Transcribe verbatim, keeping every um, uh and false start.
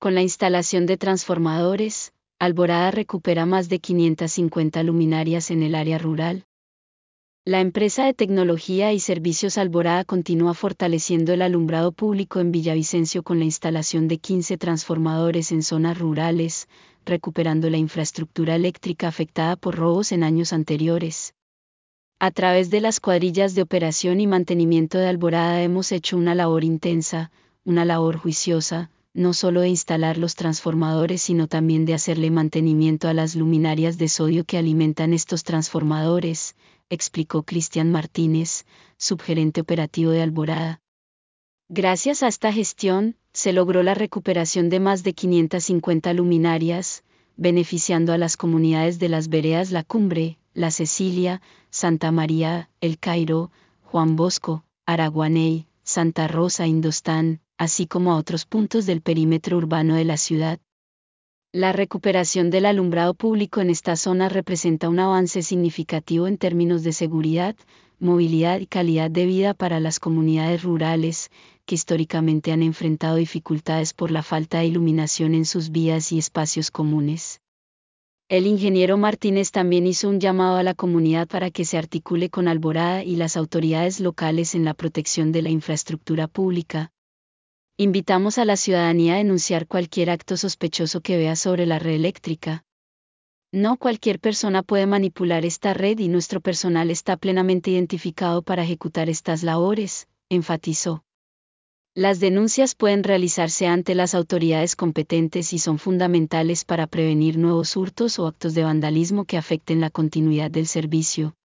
Con la instalación de transformadores, Alborada recupera más de quinientas cincuenta luminarias en el área rural. La empresa de tecnología y servicios Alborada continúa fortaleciendo el alumbrado público en Villavicencio con la instalación de quince transformadores en zonas rurales, recuperando la infraestructura eléctrica afectada por robos en años anteriores. A través de las cuadrillas de operación y mantenimiento de Alborada hemos hecho una labor intensa, una labor juiciosa, no solo de instalar los transformadores sino también de hacerle mantenimiento a las luminarias de sodio que alimentan estos transformadores, explicó Cristian Martínez, subgerente operativo de Alborada. Gracias a esta gestión, se logró la recuperación de más de quinientas cincuenta luminarias, beneficiando a las comunidades de las veredas La Cumbre, La Cecilia, Santa María, El Cairo, Juan Bosco, Araguaney, Santa Rosa Indostán, así como a otros puntos del perímetro urbano de la ciudad. La recuperación del alumbrado público en esta zona representa un avance significativo en términos de seguridad, movilidad y calidad de vida para las comunidades rurales, que históricamente han enfrentado dificultades por la falta de iluminación en sus vías y espacios comunes. El ingeniero Martínez también hizo un llamado a la comunidad para que se articule con Alborada y las autoridades locales en la protección de la infraestructura pública. Invitamos a la ciudadanía a denunciar cualquier acto sospechoso que vea sobre la red eléctrica. No cualquier persona puede manipular esta red y nuestro personal está plenamente identificado para ejecutar estas labores, enfatizó. Las denuncias pueden realizarse ante las autoridades competentes y son fundamentales para prevenir nuevos hurtos o actos de vandalismo que afecten la continuidad del servicio.